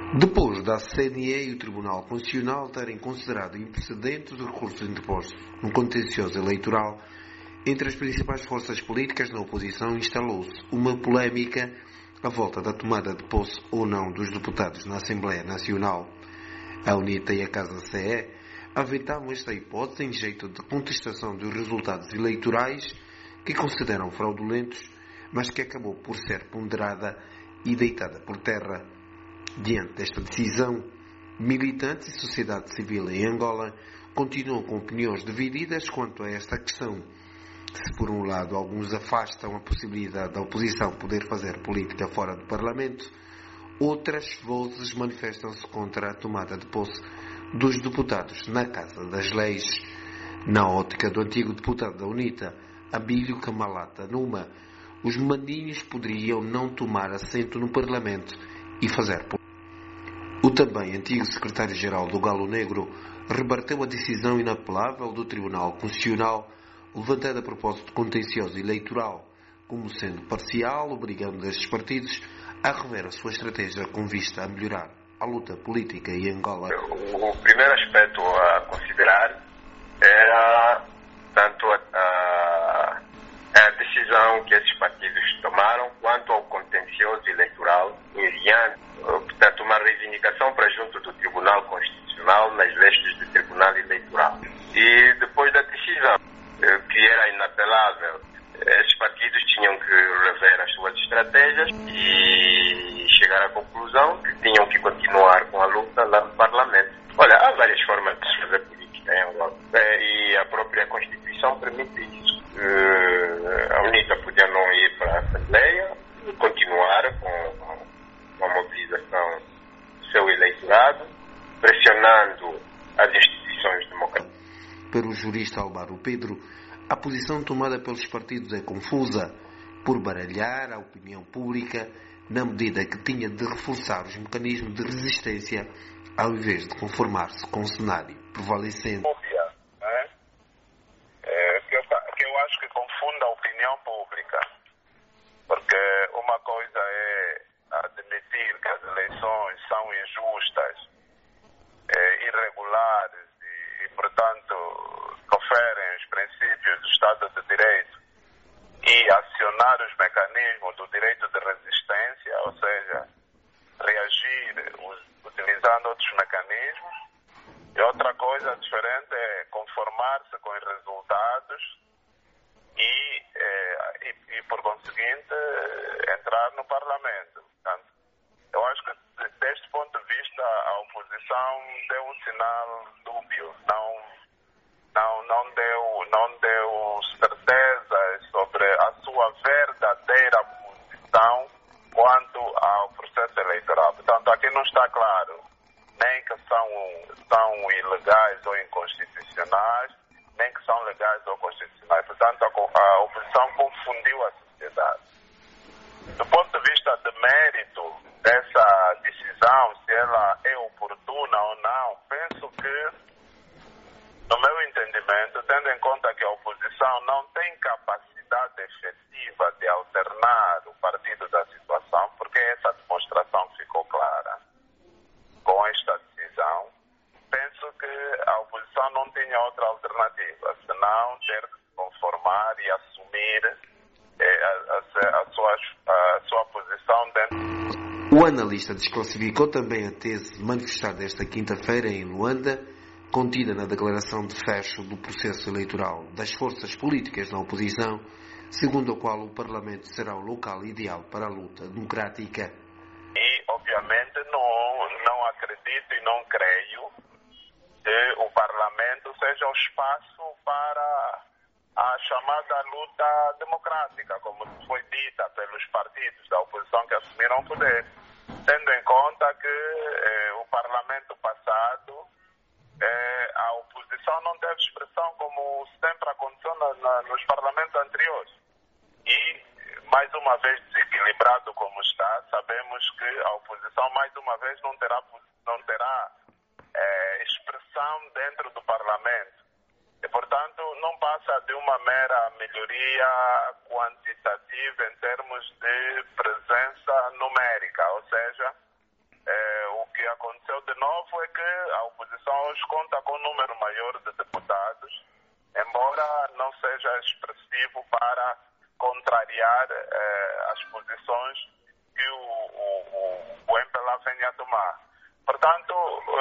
Depois da CNE e o Tribunal Constitucional terem considerado imprecedente o recurso interposto no contencioso eleitoral entre as principais forças políticas na oposição, instalou-se uma polémica à volta da tomada de posse ou não dos deputados na Assembleia Nacional. A UNITA e a Casa CE aventavam esta hipótese em jeito de contestação dos resultados eleitorais que consideram fraudulentos, mas que acabou por ser ponderada e deitada por terra. Diante desta decisão, militantes e sociedade civil em Angola continuam com opiniões divididas quanto a esta questão. Se por um lado alguns afastam a possibilidade da oposição poder fazer política fora do Parlamento, outras vozes manifestam-se contra a tomada de posse dos deputados na Casa das Leis. Na ótica do antigo deputado da UNITA, Abílio Camalata Numa, os mandinhos poderiam não tomar assento no Parlamento e fazer política. O também antigo secretário-geral do Galo Negro rebateu a decisão inapelável do Tribunal Constitucional levantada a propósito contencioso eleitoral, como sendo parcial, obrigando estes partidos a rever a sua estratégia com vista a melhorar a luta política em Angola. O primeiro aspecto a considerar era tanto a decisão que esses partidos tomaram quanto ao contencioso eleitoral, enviando, portanto, uma reivindicação para junto do Tribunal Constitucional nas vestes do Tribunal Eleitoral. E depois da decisão, que era inapelável, esses partidos tinham que rever as suas estratégias e chegar à conclusão que tinham que continuar com a luta lá no Parlamento. Olha, há várias formas de se fazer política em Angola e a própria Constituição permite isso. A UNITA podia não ir para a Assembleia e continuar com a mobilização do seu eleitorado, pressionando as instituições democráticas. Para o jurista Álvaro Pedro, a posição tomada pelos partidos é confusa, por baralhar a opinião pública, na medida que tinha de reforçar os mecanismos de resistência, ao invés de conformar-se com o cenário prevalecente. Que eu acho que confunde a opinião pública, porque uma coisa é admitir que as eleições são injustas, irregulares e, portanto, oferem os princípios do Estado de Direito e acionar os mecanismos do direito de resistência, ou seja, reagir utilizando outros mecanismos. E outra coisa diferente é conformar-se com os resultados e por conseguinte, entrar no Parlamento. Portanto, eu acho que, deste ponto de vista, a oposição deu um sinal dúbio, não deu certezas sobre a sua verdadeira posição quanto ao processo eleitoral. Portanto, aqui não está claro nem que são ilegais ou inconstitucionais, nem que são legais ou constitucionais. Portanto, a oposição confundiu a sociedade. Do ponto de vista de mérito dessa decisão, se ela é oportuna ou não, penso que, no meu entendimento, tendo em conta que a oposição não tem capacidade efetiva de alternar o partido da situação, porque essa demonstração ficou clara com esta decisão, penso que a oposição não tinha outra alternativa, senão ter que se conformar e assumir a sua posição dentro. O analista desclassificou também a tese manifestada esta quinta-feira em Luanda, contida na declaração de fecho do processo eleitoral das forças políticas na oposição, segundo a qual o Parlamento será o local ideal para a luta democrática. E, obviamente, não acredito e não creio que o Parlamento seja o espaço para a chamada luta democrática, como foi dita pelos partidos da oposição que assumiram o poder, tendo em conta que o Parlamento passado, a oposição não teve expressão como sempre aconteceu nos parlamentos anteriores. E, mais uma vez desequilibrado como está, sabemos que a oposição, mais uma vez, não terá expressão dentro do Parlamento. E, portanto, não passa de uma mera melhoria quantitativa em termos de presença numérica, ou seja, o que aconteceu de novo é que a oposição hoje conta com um número maior de deputados, embora não seja expressivo para contrariar as posições que o MPLA venha a tomar. Portanto,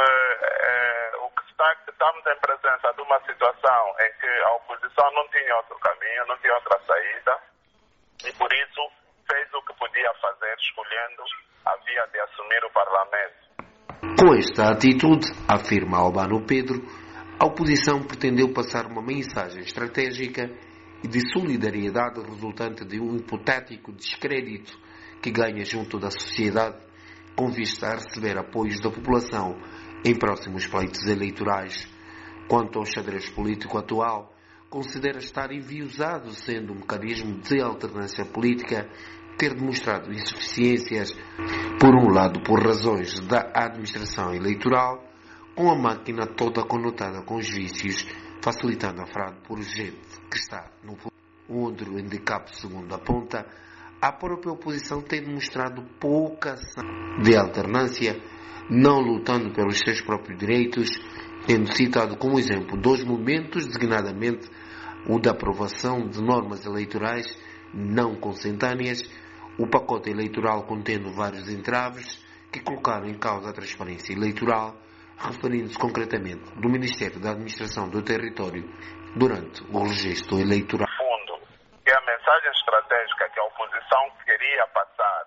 o que estamos em presença de uma situação em que a oposição não tinha outro caminho, não tinha outra saída, e por isso fez o que podia fazer, escolhendo a via de assumir o Parlamento. Com esta atitude, afirma Albano Pedro, a oposição pretendeu passar uma mensagem estratégica e de solidariedade resultante de um hipotético descrédito que ganha junto da sociedade com vista a receber apoios da população em próximos pleitos eleitorais. Quanto ao xadrez político atual, considera estar enviosado, sendo um mecanismo de alternância política ter demonstrado insuficiências, por um lado por razões da administração eleitoral, com a máquina toda conotada com os vícios, facilitando a fraude por gente que está no poder. Onde o handicap, segundo aponta, a própria oposição tem demonstrado pouca ação de alternância, não lutando pelos seus próprios direitos, tendo citado como exemplo dois momentos, designadamente o da aprovação de normas eleitorais não consentâneas, o pacote eleitoral contendo vários entraves que colocaram em causa a transparência eleitoral, referindo-se concretamente do Ministério da Administração do Território durante o registro eleitoral. Que a mensagem estratégica que a oposição queria passar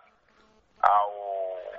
ao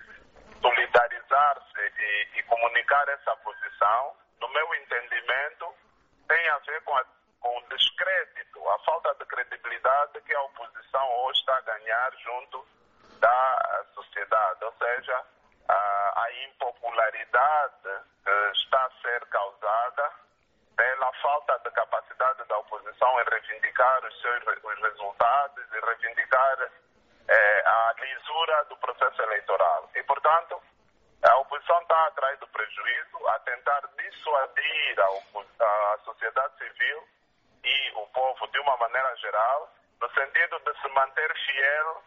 solidarizar-se e comunicar essa posição, no meu entendimento, tem a ver com o descrédito, a falta de credibilidade que a oposição hoje está a ganhar junto da sociedade, ou seja, a impopularidade que está a ser causada pela falta de capacidade da oposição em reivindicar os seus resultados e reivindicar a lisura do processo eleitoral. E, portanto, a oposição está atrás do prejuízo, a tentar dissuadir a sociedade civil e o povo de uma maneira geral, no sentido de se manter fiel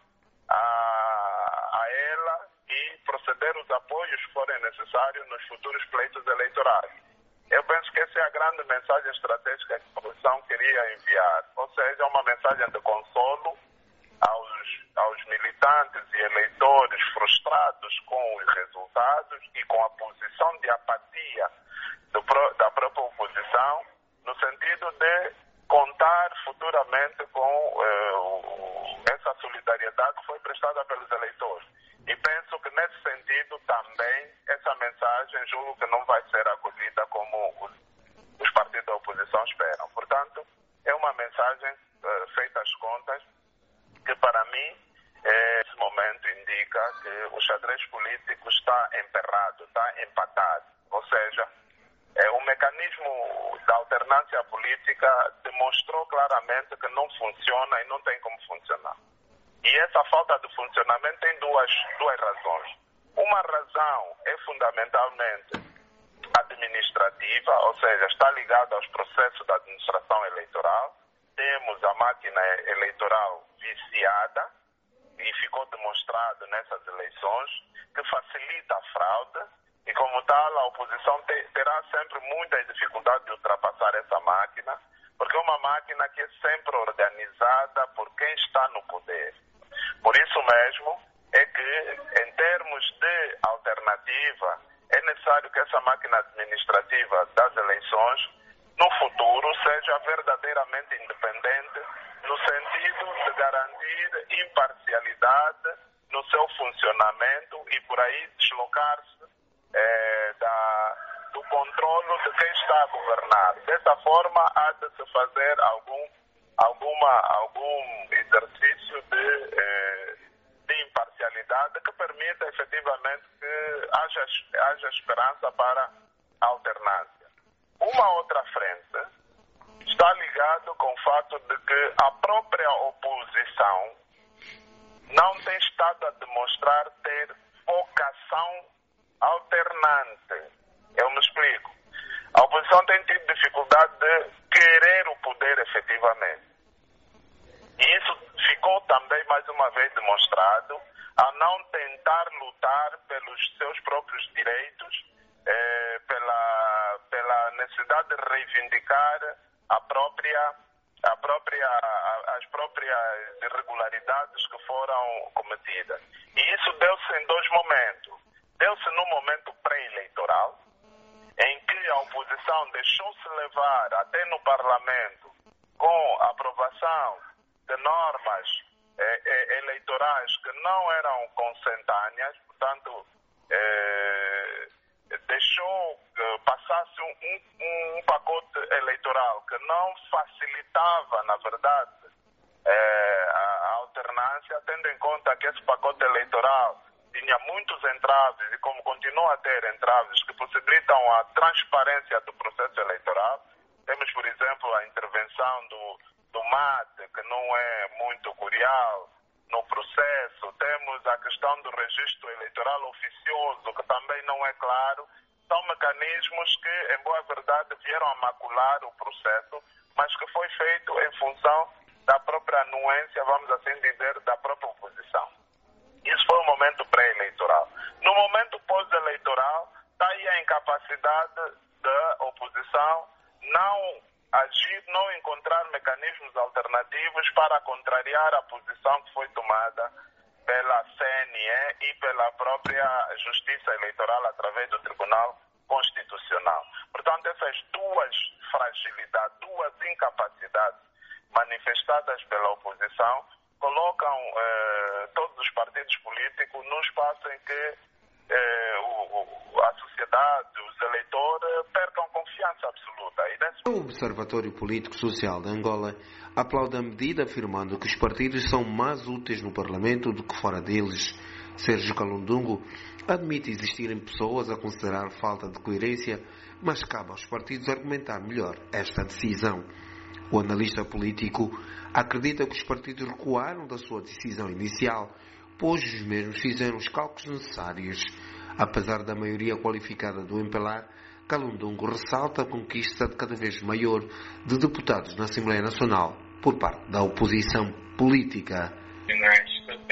a ela e proceder os apoios que forem necessários nos futuros pleitos eleitorais. Eu penso que essa é a grande mensagem estratégica que a oposição queria enviar, ou seja, uma mensagem de consolo aos militantes e eleitores frustrados com os resultados e com a posição de apatia da própria oposição, no sentido de contar futuramente com essa solidariedade que foi prestada pelos eleitores. E penso que nesse sentido também essa mensagem julgo que não vai ser acolhida como os partidos da oposição esperam. Portanto, é uma mensagem feita às contas que para mim, nesse momento indica que o xadrez político está emperrado, está empatado. Ou seja, o mecanismo da alternância política demonstrou claramente que não funciona e não tem como funcionar. E essa falta de funcionamento tem duas razões. Uma razão é fundamentalmente administrativa, ou seja, está ligada aos processos da administração eleitoral. Temos a máquina eleitoral viciada e ficou demonstrado nessas eleições que facilita a fraude e, como tal, a oposição terá sempre muita dificuldade de ultrapassar essa máquina, porque é uma máquina que é sempre organizada por quem está no poder. Por isso mesmo é que, em termos de alternativa, é necessário que essa máquina administrativa das eleições, no futuro, seja verdadeiramente independente, no sentido de garantir imparcialidade no seu funcionamento e, por aí, deslocar-se do controle de quem está a governar. Dessa forma, há de se fazer algum exercício de imparcialidade que permita efetivamente que haja esperança para a alternância. Uma outra frente está ligado com o fato de que a própria oposição não tem estado a demonstrar ter vocação alternante. Eu me explico. A oposição tem tido dificuldade de querer o poder efetivamente. E isso ficou também mais uma vez demonstrado ao não tentar lutar lutar pelos seus próprios direitos, pela necessidade de reivindicar as próprias irregularidades que foram cometidas. E isso deu-se em dois momentos. Deu-se no momento pré-eleitoral, em que a oposição deixou-se levar até no Parlamento com a aprovação de normas eleitorais que não eram consentâneas, portanto, deixou que passasse um pacote eleitoral que não facilitava, na verdade, a alternância, tendo em conta que esse pacote eleitoral tinha muitos entraves e como continua a ter entraves que possibilitam a transparência do processo eleitoral. Temos, por exemplo, a intervenção do MAT, que não é muito cordial no processo. Temos a questão do registro eleitoral oficioso, que também não é claro. São mecanismos que, em boa verdade, vieram a macular o processo, mas que foi feito em função da própria anuência, vamos assim dizer, da própria oposição. Isso foi o momento pré-eleitoral. No momento pós-eleitoral, está aí a incapacidade da oposição não agir, não encontrar mecanismos alternativos para contrariar a posição que foi tomada pela CNE e pela própria Justiça Eleitoral através do Tribunal Constitucional. Portanto, essas duas fragilidades, duas incapacidades manifestadas pela oposição colocam todos os partidos políticos num espaço em que a sociedade, os eleitores, percam confiança absoluta. O Observatório Político Social de Angola aplaude a medida, afirmando que os partidos são mais úteis no Parlamento do que fora deles. Sérgio Kalundungo admite existirem pessoas a considerar falta de coerência, mas cabe aos partidos argumentar melhor esta decisão. O analista político acredita que os partidos recuaram da sua decisão inicial, pois os mesmos fizeram os cálculos necessários. Apesar da maioria qualificada do MPLA, Kalundungo ressalta a conquista de cada vez maior de deputados na Assembleia Nacional por parte da oposição política. Pensam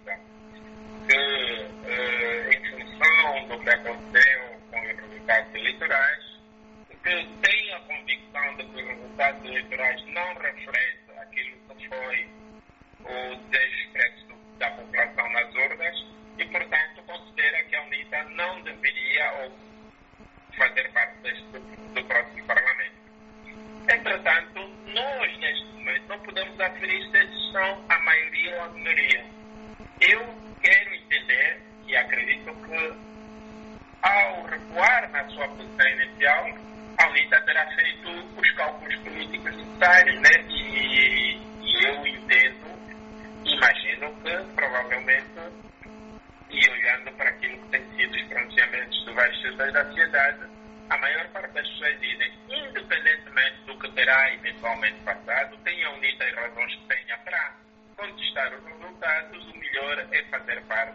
que, em função do que aconteceu com os resultados eleitorais, que têm a convicção de que os resultados eleitorais não refletem aquilo que foi o desejo expresso da população nas urnas e, portanto, considera que a UNITA não deveria fazer parte do próximo Parlamento. Entretanto, nós, neste momento, não podemos aferir se eles são a maioria ou a minoria. Eu quero entender e acredito que, ao recuar na sua posição inicial, a UNITA terá feito os cálculos políticos necessários, né? E eu imagino que, provavelmente, e olhando para aquilo que tem sido os pronunciamentos de vários setores da sociedade, a maior parte das pessoas dizem, independentemente do que terá eventualmente passado, tenha a UNITA as razões que tenha para contestar os resultados, o melhor é fazer parte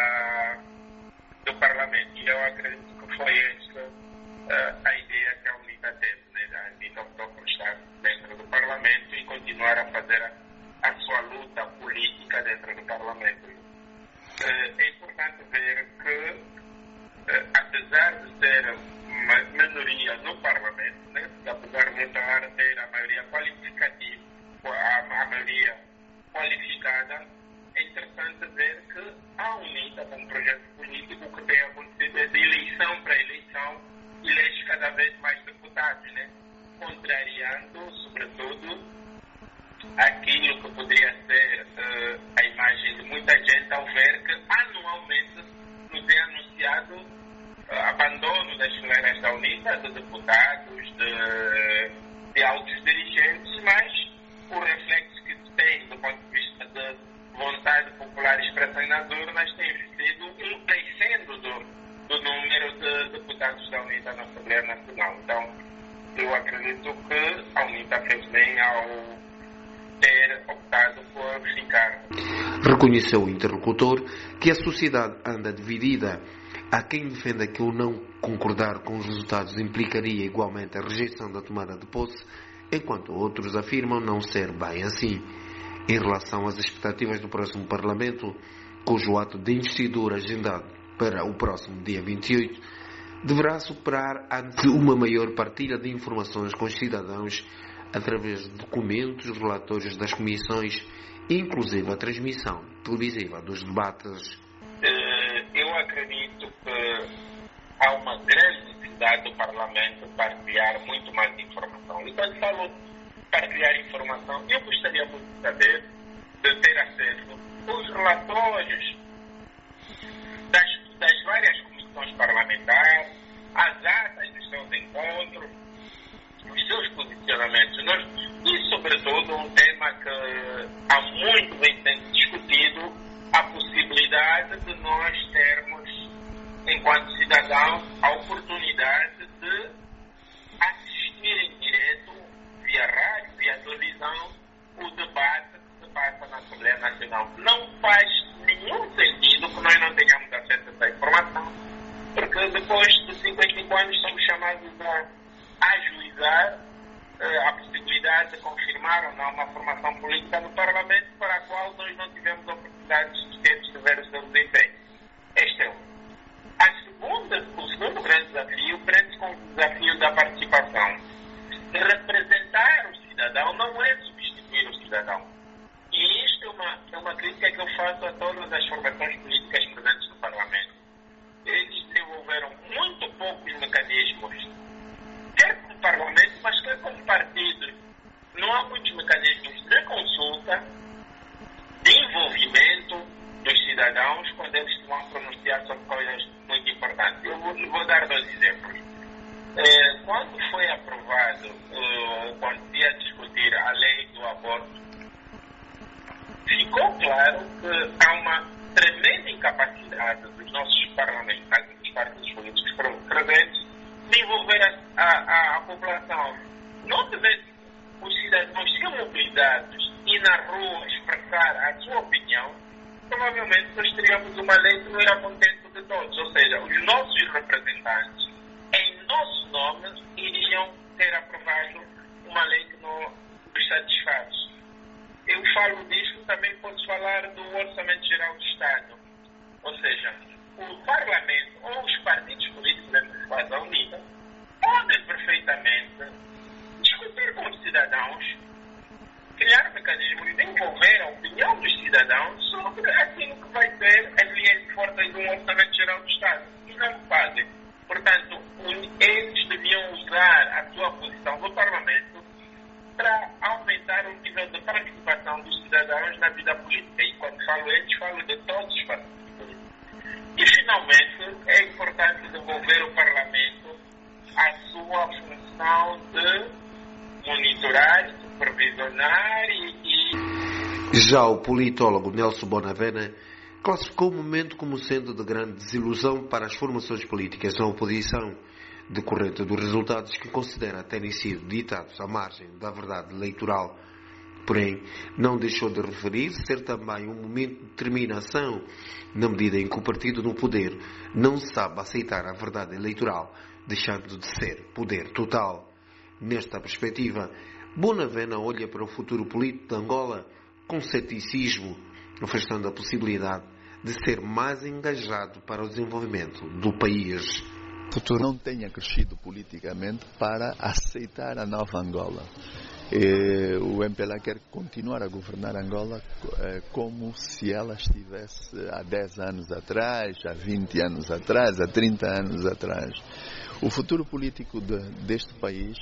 do Parlamento. E eu acredito que foi essa a ideia que a UNITA teve, né? A UNITA optou por estar dentro do Parlamento e continuar a fazer a sua luta política dentro do Parlamento. É importante ver que, apesar de ter uma minoria no Parlamento, né, apesar de estar ter a maioria qualificativa, a maioria qualificada, é interessante ver que a UNITA, como projeto político, o que tem acontecido é de eleição para eleição, elege cada vez mais deputados, né, contrariando, sobretudo, aquilo que poderia ser a imagem de muita gente ao ver que anualmente nos é anunciado abandono das fileiras da UNITA, de deputados, de altos dirigentes, mas o reflexo que se tem do ponto de vista de vontade popular e expressão nas urnas tem sido um crescendo do número de deputados da UNITA na Assembleia Nacional. Então, eu acredito que a UNITA fez bem ao ter optado por ficar. Reconheceu o interlocutor que a sociedade anda dividida. Há quem defenda que o não concordar com os resultados implicaria igualmente a rejeição da tomada de posse, enquanto outros afirmam não ser bem assim. Em relação às expectativas do próximo Parlamento, cujo ato de investidura agendado para o próximo dia 28, deverá superar ante uma maior partilha de informações com os cidadãos através de documentos, relatórios das comissões, inclusive a transmissão televisiva dos debates. Eu acredito que há uma grande necessidade do Parlamento partilhar muito mais informação. E quando falo partilhar informação, eu gostaria muito de saber, de ter acesso aos relatórios das várias comissões parlamentares, as atas dos seus encontros, os seus posicionamentos, e sobretudo um tema que há muito vem sendo discutido, a possibilidade de nós termos, enquanto cidadãos, a oportunidade de assistir em direto, via rádio, via televisão, o debate que se passa na Assembleia Nacional. Não faz nenhum sentido que nós não tenhamos acesso a essa informação, porque depois de 55 anos somos chamados a ajuizar a possibilidade de confirmar ou não uma formação política no Parlamento para a qual nós não tivemos a oportunidade de ver o seu desempenho. Este é um. O segundo grande desafio prende-se com o desafio da participação. Representar o cidadão não é substituir o cidadão. E isto é uma crítica que eu faço a todas as formações políticas presentes no Parlamento. Eles desenvolveram muito poucos mecanismos, quer como Parlamento, mas quer como partidos. Não há muitos mecanismos de consulta, de envolvimento dos cidadãos quando eles vão pronunciar sobre coisas muito importantes. Eu vou dar 2 exemplos. Quando foi aprovado, quando se ia discutir a lei do aborto, ficou claro que há uma tremenda incapacidade dos nossos parlamentares, dos partidos políticos presentes, de envolver a população. Os cidadãos são mobilizados e na rua expressar a sua opinião, provavelmente nós teríamos uma lei que não era contente de todos. Ou seja, os nossos representantes, em nosso nome, iriam ter aprovado uma lei que não os satisfaz. Eu falo disso, também posso falar do Orçamento Geral do Estado. Ou seja, o Parlamento ou os partidos políticos dessa situação unida podem perfeitamente discutir com os cidadãos, criar mecanismos de envolver a opinião dos cidadãos sobre aquilo que vai ser as linhas fortes de um Orçamento Geral do Estado. E não o fazem. Portanto, eles deviam usar a sua posição no Parlamento para aumentar o nível de participação dos cidadãos na vida política. E quando falo eles, falo de todos os partidos políticos. E, finalmente, é importante devolver ao Parlamento a sua função de monitorar, supervisionar Já o politólogo Nelson Bonavena classificou o momento como sendo de grande desilusão para as formações políticas na oposição, decorrente dos resultados que considera terem sido ditados à margem da verdade eleitoral. Porém, não deixou de referir ser também um momento de determinação, na medida em que o partido no poder não sabe aceitar a verdade eleitoral, deixando de ser poder total. Nesta perspectiva, Bonavena olha para o futuro político de Angola com ceticismo, afastando a possibilidade de ser mais engajado para o desenvolvimento do país. O futuro não tenha crescido politicamente para aceitar a nova Angola. O MPLA quer continuar a governar Angola como se ela estivesse há 10 anos atrás, há 20 anos atrás, há 30 anos atrás. O futuro político deste país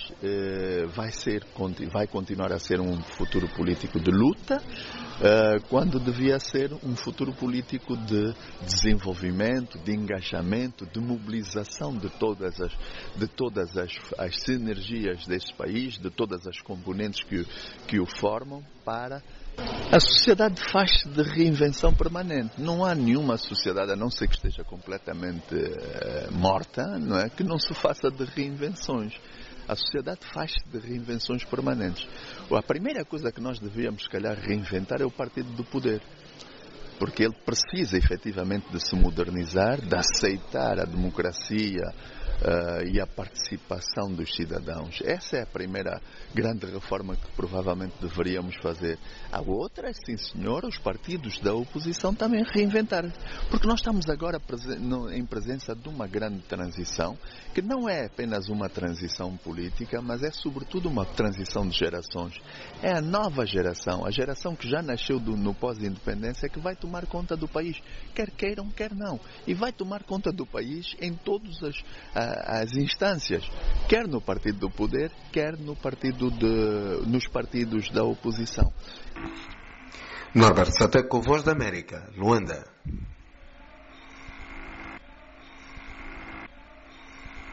vai continuar a ser um futuro político de luta, quando devia ser um futuro político de desenvolvimento, de engajamento, de mobilização de todas as sinergias deste país, de todas as componentes que o formam para... A sociedade faz-se de reinvenção permanente. Não há nenhuma sociedade, a não ser que esteja completamente morta, não é? Que não se faça de reinvenções. A sociedade faz-se de reinvenções permanentes. A primeira coisa que nós devíamos, se calhar, reinventar é o partido do poder. Porque ele precisa, efetivamente, de se modernizar, de aceitar a democracia e a participação dos cidadãos. Essa é a primeira grande reforma que provavelmente deveríamos fazer. A outra é, sim senhor, os partidos da oposição também reinventar. Porque nós estamos agora em presença de uma grande transição, que não é apenas uma transição política, mas é sobretudo uma transição de gerações. É a nova geração, a geração que já nasceu no pós-independência, que vai tomar conta do país, quer queiram, quer não. E vai tomar conta do país em todas as instâncias, quer no partido do poder, quer nos partidos da oposição. Norberto Sata com Voz da América, Luanda.